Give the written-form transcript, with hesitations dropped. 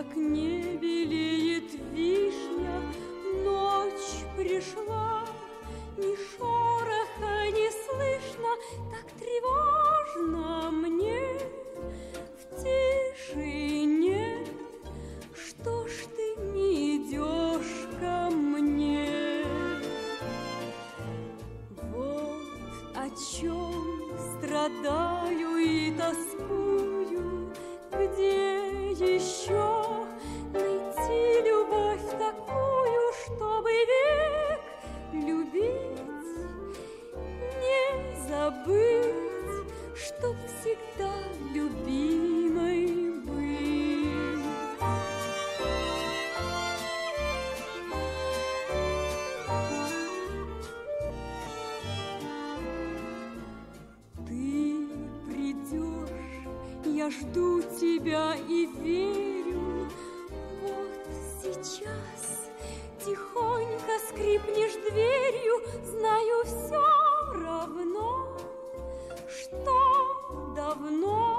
окне белеет вишня, ночь пришла, ни шороха не слышно, так тревожно мне в тишине. Что ж ты не идешь ко мне? Вот о чем страдаю и тоскую, где еще найти любовь такую, чтобы век любить, не забыть, чтоб всегда любимой быть. Ты придешь, я жду тебя и верю. Вот сейчас тихонько скрипнешь дверью, знаю, все равно, что давно